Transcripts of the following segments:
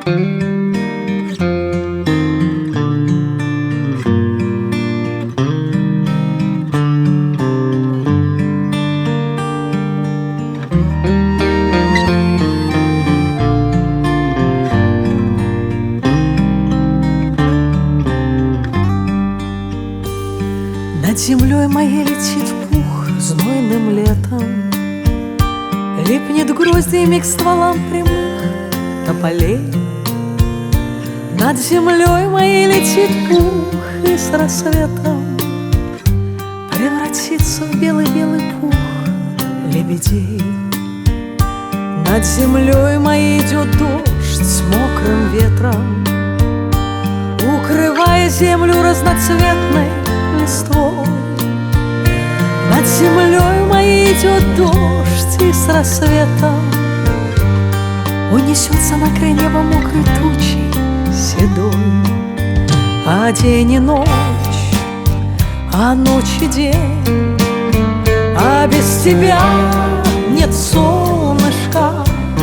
Над землей моей летит пух знойным летом, липнет гроздьями к стволам прямых тополей. Над землей моей летит пух и с рассветом превратится в белый-белый пух лебедей. Над землей моей идет дождь с мокрым ветром, укрывая землю разноцветной листвой. Над землей моей идет дождь и с рассветом унесется на край неба мокрой тучей седой. А день и ночь, а ночь и день, а без тебя нет солнышка,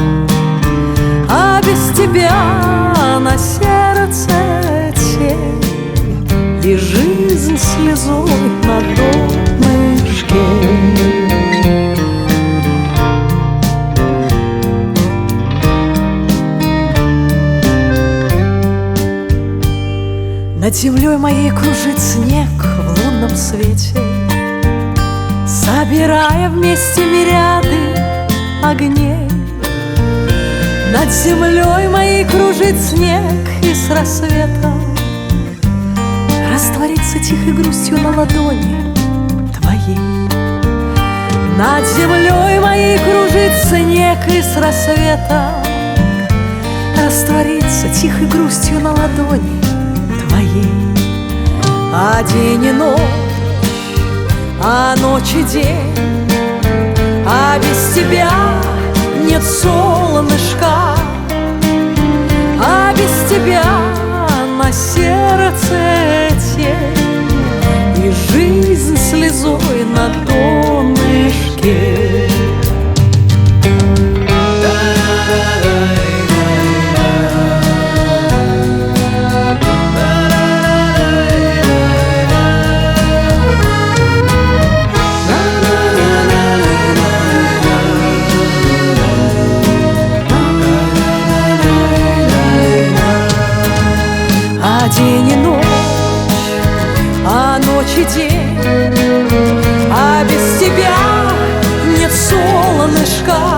а без тебя на сердце тень и жизнь слезой на донышке. Над землей моей кружит снег в лунном свете, собирая вместе мириады огней. Над землей моей кружит снег и с рассветом растворится тихой грустью на ладони твоей. Над землей моей кружит снег и с рассветом растворится тихой грустью на ладони твоей. А день и ночь, а ночь и день, а без тебя нет солнышка, а без тебя на сердце тень и жизнь слезой на донышке. А день и ночь, а ночь и день, а без тебя нет солнышка,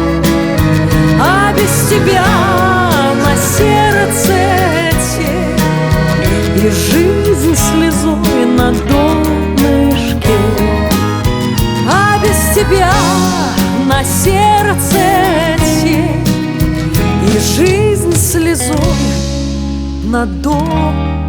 а без тебя на сердце тень и жизнь слезой на донышке. А без тебя на сердце тень и жизнь слезой на донышке.